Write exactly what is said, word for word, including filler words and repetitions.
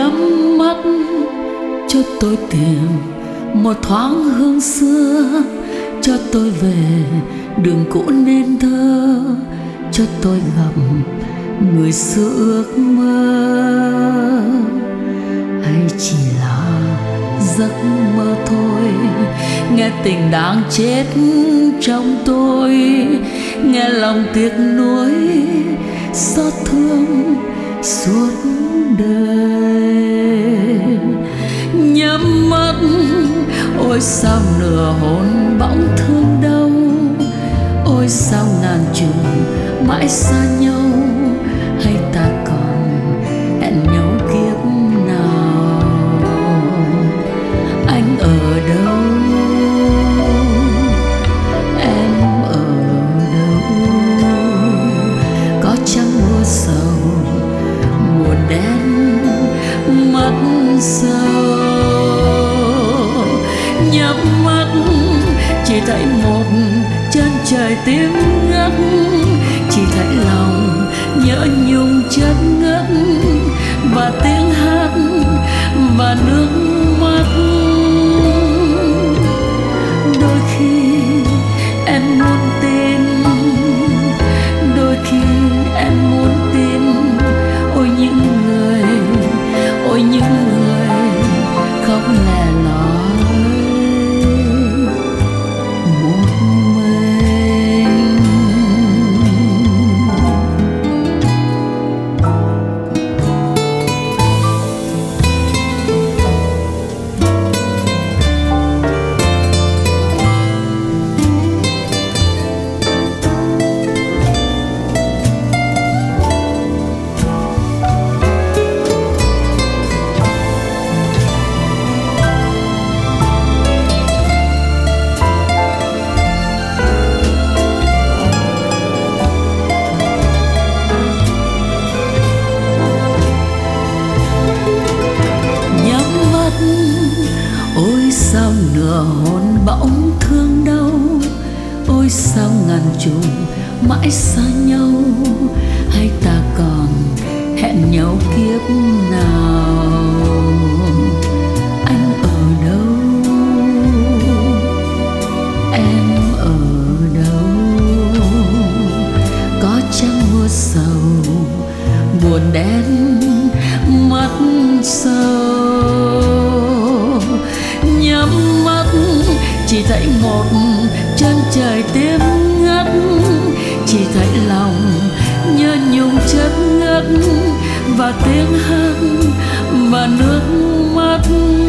nhắm mắt cho tôi tìm một thoáng hương xưa, cho tôi về đường cũ nên thơ, cho tôi gặp người xưa ước mơ. Hay chỉ là giấc mơ thôi, nghe tình đang chết trong tôi, nghe lòng tiếc nuối xót thương suốt đời. Nhắm mắt ôi sao nửa hồn bỗng thương đau, ôi sao ngàn trùng mãi xa nhau, hay ta còn hẹn nhau kiếp nào. Anh ở đâu, em ở đâu, có chăng mưa sầu buồn đen mất sâu. Nhắm mắt chỉ thấy một chân trời tím ngắt, chỉ thấy lòng nhớ nhung chất ngất, và tiếng hát và nước mắt. Đôi khi em muốn tin, đôi khi em muốn tin, ôi những người, ôi những người khóc lẻ loi một mình. Ôi sao nửa hồn bỗng thương đau, ôi sao ngàn trùng mãi xa nhau, hay ta còn hẹn nhau kiếp nào. Anh ở đâu, em ở đâu, có chăng mưa sầu buồn đen mất sâu. Nhắm mắt chỉ thấy một chân trời tím ngắt, chỉ thấy lòng nhớ nhung chất ngất, và tiếng hát và nước mắt.